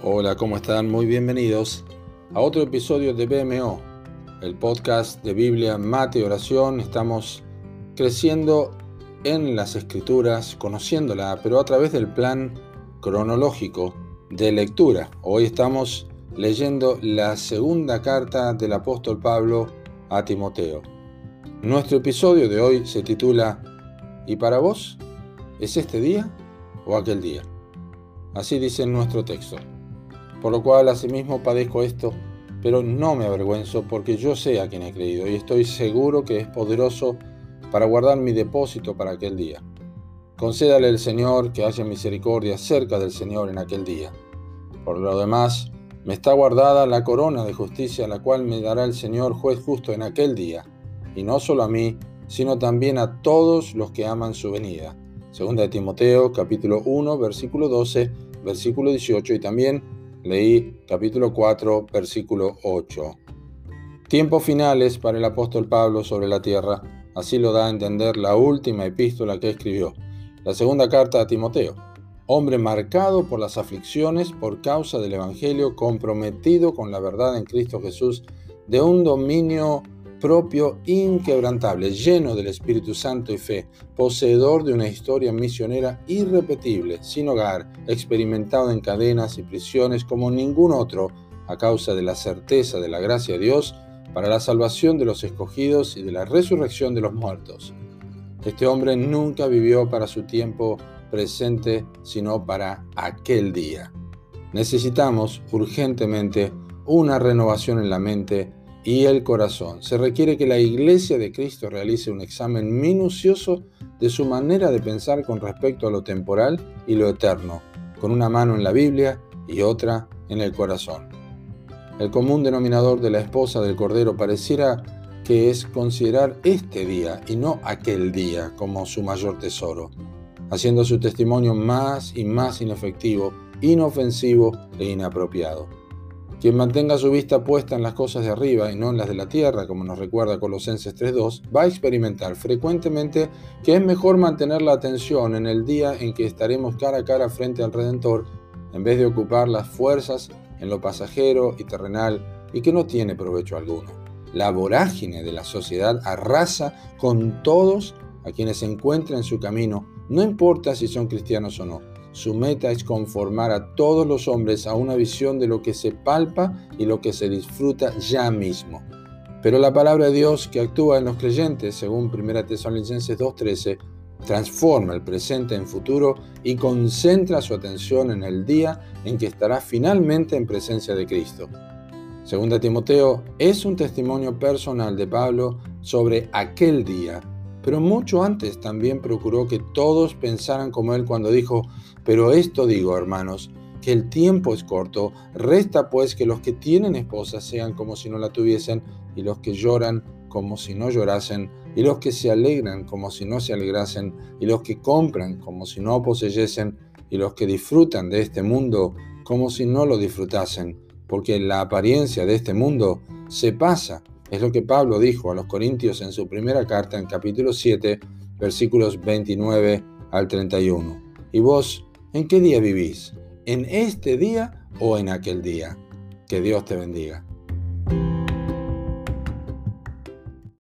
Hola, ¿cómo están? Muy bienvenidos a otro episodio de BMO, el podcast de Biblia, Mate y Oración. Estamos creciendo en las Escrituras, conociéndola, pero a través del plan cronológico de lectura. Hoy estamos leyendo la segunda carta del apóstol Pablo a Timoteo. Nuestro episodio de hoy se titula ¿Y para vos? ¿Es este día o aquel día? Así dice en nuestro texto. Por lo cual asimismo padezco esto, pero no me avergüenzo, porque yo sé a quien he creído y estoy seguro que es poderoso para guardar mi depósito para aquel día. Concédale el Señor que haya misericordia cerca del Señor en aquel día. Por lo demás, me está guardada la corona de justicia, la cual me dará el Señor juez justo en aquel día, y no solo a mí, sino también a todos los que aman su venida. Segunda de Timoteo, capítulo 1, versículo 12, versículo 18, y también leí capítulo 4, versículo 8. Tiempos finales para el apóstol Pablo sobre la tierra, así lo da a entender la última epístola que escribió, la segunda carta a Timoteo. Hombre marcado por las aflicciones por causa del Evangelio, comprometido con la verdad en Cristo Jesús, de un dominio propio inquebrantable, lleno del Espíritu Santo y fe, poseedor de una historia misionera irrepetible, sin hogar, experimentado en cadenas y prisiones como ningún otro, a causa de la certeza de la gracia de Dios para la salvación de los escogidos y de la resurrección de los muertos. Este hombre nunca vivió para su tiempo presente, sino para aquel día. Necesitamos urgentemente una renovación en la mente y el corazón. Se requiere que la Iglesia de Cristo realice un examen minucioso de su manera de pensar con respecto a lo temporal y lo eterno, con una mano en la Biblia y otra en el corazón. El común denominador de la esposa del Cordero pareciera que es considerar este día y no aquel día como su mayor tesoro, haciendo su testimonio más y más inefectivo, inofensivo e inapropiado. Quien mantenga su vista puesta en las cosas de arriba y no en las de la tierra, como nos recuerda Colosenses 3:2, va a experimentar frecuentemente que es mejor mantener la atención en el día en que estaremos cara a cara frente al Redentor, en vez de ocupar las fuerzas en lo pasajero y terrenal y que no tiene provecho alguno. La vorágine de la sociedad arrasa con todos a quienes se encuentren en su camino, no importa si son cristianos o no. Su meta es conformar a todos los hombres a una visión de lo que se palpa y lo que se disfruta ya mismo. Pero la palabra de Dios que actúa en los creyentes, según 1 Tesalonicenses 2:13, transforma el presente en futuro y concentra su atención en el día en que estará finalmente en presencia de Cristo. Segunda Timoteo es un testimonio personal de Pablo sobre aquel día, pero mucho antes también procuró que todos pensaran como él cuando dijo: pero esto digo, hermanos, que el tiempo es corto, resta pues que los que tienen esposa sean como si no la tuviesen, y los que lloran como si no llorasen, y los que se alegran como si no se alegrasen, y los que compran como si no poseyesen, y los que disfrutan de este mundo como si no lo disfrutasen, porque la apariencia de este mundo se pasa. Es lo que Pablo dijo a los Corintios en su primera carta en capítulo 7, versículos 29 al 31. ¿Y vos, en qué día vivís? ¿En este día o en aquel día? Que Dios te bendiga.